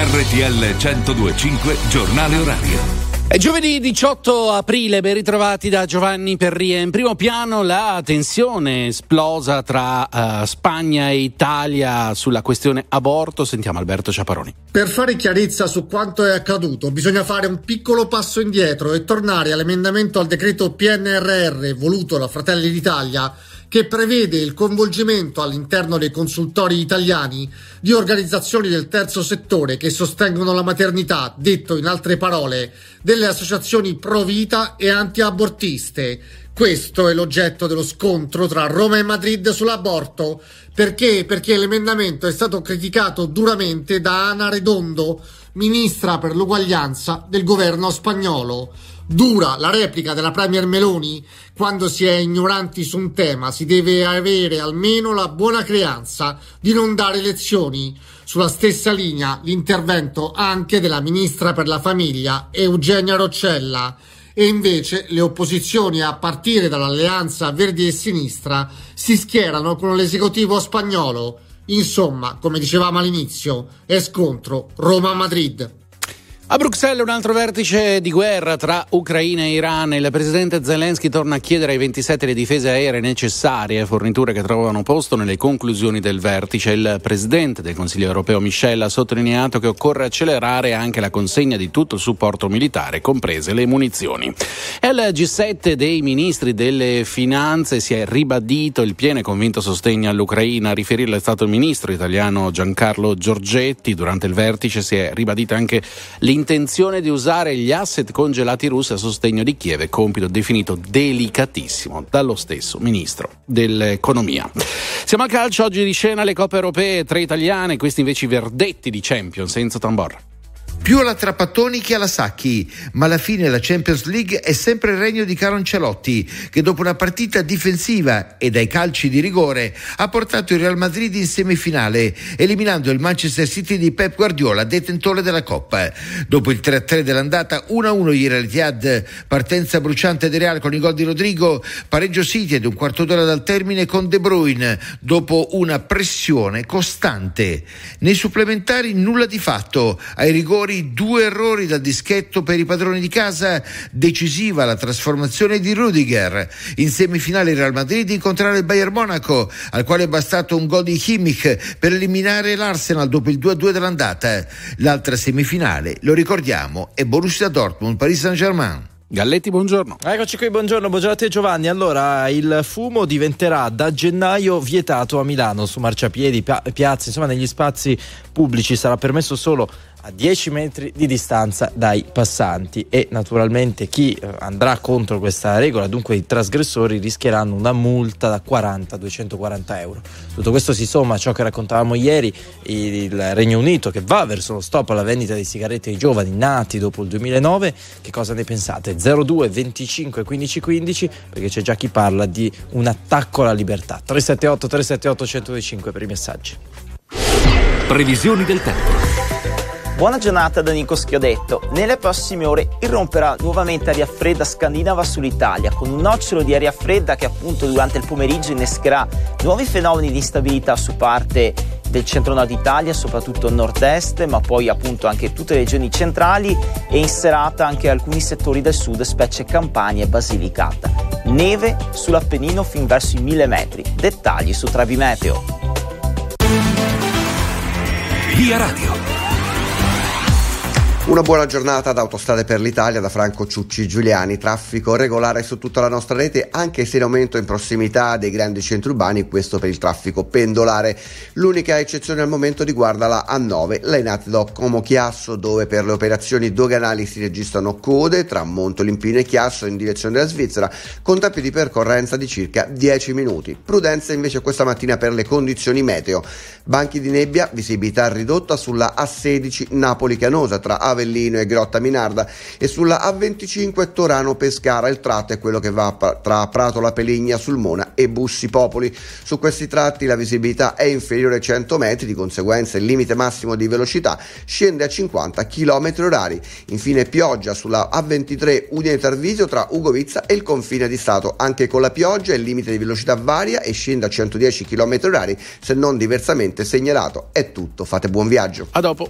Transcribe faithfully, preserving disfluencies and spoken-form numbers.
R T L centodue e cinque Giornale Orario. È giovedì diciotto aprile, ben ritrovati da Giovanni Perria. In primo piano la tensione esplosa tra uh, Spagna e Italia sulla questione aborto. Sentiamo Alberto Ciaparoni. Per fare chiarezza su quanto è accaduto bisogna fare un piccolo passo indietro e tornare all'emendamento al decreto P N R R voluto da Fratelli d'Italia, che prevede il coinvolgimento all'interno dei consultori italiani di organizzazioni del terzo settore che sostengono la maternità, detto in altre parole, delle associazioni pro-vita e anti-abortiste. Questo è l'oggetto dello scontro tra Roma e Madrid sull'aborto. Perché? Perché l'emendamento è stato criticato duramente da Ana Redondo, ministra per l'uguaglianza del governo spagnolo. Dura la replica della premier Meloni: quando si è ignoranti su un tema si deve avere almeno la buona creanza di non dare lezioni. Sulla stessa linea l'intervento anche della ministra per la famiglia Eugenia Roccella. E invece le opposizioni, a partire dall'Alleanza Verdi e Sinistra, si schierano con l'esecutivo spagnolo. Insomma, come dicevamo all'inizio, è scontro Roma-Madrid. A Bruxelles un altro vertice di guerra tra Ucraina e Iran. Il presidente Zelensky torna a chiedere ai ventisette le difese aeree necessarie, forniture che trovano posto nelle conclusioni del vertice. Il presidente del Consiglio europeo Michel ha sottolineato che occorre accelerare anche la consegna di tutto il supporto militare, comprese le munizioni. E al G sette dei ministri delle finanze si è ribadito il pieno e convinto sostegno all'Ucraina. A riferirlo è stato il ministro italiano Giancarlo Giorgetti. Durante il vertice si è ribadita anche l'intenzione di usare gli asset congelati russi a sostegno di Kiev, compito definito delicatissimo dallo stesso ministro dell'economia. Siamo al calcio, oggi di scena le coppe europee, tre italiane, questi invece i verdetti di Champions. Enzo Tamborra. Più alla Trapattoni che alla Sacchi, ma alla fine la Champions League è sempre il regno di Carlo Ancelotti, che dopo una partita difensiva e dai calci di rigore ha portato il Real Madrid in semifinale, eliminando il Manchester City di Pep Guardiola, detentore della Coppa. Dopo il tre a tre dell'andata, uno a uno ieri all'Etihad, partenza bruciante del Real con i gol di Rodrigo, pareggio City ed un quarto d'ora dal termine con De Bruyne, dopo una pressione costante. Nei supplementari nulla di fatto, ai rigori due errori dal dischetto per i padroni di casa, decisiva la trasformazione di Rudiger. In semifinale il Real Madrid incontrerà il Bayern Monaco, al quale è bastato un gol di Kimmich per eliminare l'Arsenal dopo il due a due dell'andata. L'altra semifinale, lo ricordiamo, è Borussia Dortmund Paris Saint-Germain. Galletti, buongiorno. Eccoci qui, buongiorno, buongiorno a te Giovanni. Allora, il fumo diventerà da gennaio vietato a Milano, su marciapiedi, pia- piazze, insomma negli spazi pubblici sarà permesso solo a dieci metri di distanza dai passanti, e naturalmente chi eh, andrà contro questa regola, dunque i trasgressori, rischieranno una multa da quaranta a duecentoquaranta euro. Tutto questo si somma a ciò che raccontavamo ieri, il Regno Unito che va verso lo stop alla vendita di sigarette ai giovani nati dopo il duemilanove. Che cosa ne pensate? zero due venticinque quindici quindici, perché c'è già chi parla di un attacco alla libertà. tre sette otto tre sette otto uno zero cinque per i messaggi. Previsioni del tempo. Buona giornata da Nico Schiodetto. Nelle prossime ore irromperà nuovamente aria fredda scandinava sull'Italia, con un nocciolo di aria fredda che appunto durante il pomeriggio innescherà nuovi fenomeni di instabilità su parte del centro-nord Italia, soprattutto nord-est, ma poi appunto anche tutte le regioni centrali, e in serata anche alcuni settori del sud, specie Campania e Basilicata. Neve sull'Appennino fin verso i mille metri. Dettagli su Trebi Meteo. Via Radio. Una buona giornata da Autostrade per l'Italia da Franco Ciucci Giuliani. Traffico regolare su tutta la nostra rete, anche se in aumento in prossimità dei grandi centri urbani, questo per il traffico pendolare. L'unica eccezione al momento riguarda la A nove, Lainate Doc Como Chiasso, dove per le operazioni doganali si registrano code tra Montolimpino e Chiasso in direzione della Svizzera, con tempi di percorrenza di circa dieci minuti. Prudenza invece questa mattina per le condizioni meteo. Banchi di nebbia, visibilità ridotta sulla A sedici Napoli-Canosa tra Avellino e Grotta Minarda, e sulla A venticinque Torano-Pescara. Il tratto è quello che va tra Prato La Peligna, Sulmona e Bussi Popoli. Su questi tratti la visibilità è inferiore ai cento metri, di conseguenza il limite massimo di velocità scende a cinquanta chilometri orari. Infine pioggia sulla A ventitré Udine Tarvisio tra Ugovizza e il confine di Stato. Anche con la pioggia il limite di velocità varia e scende a centodieci chilometri orari, se non diversamente segnalato. È tutto, fate buon viaggio. A dopo.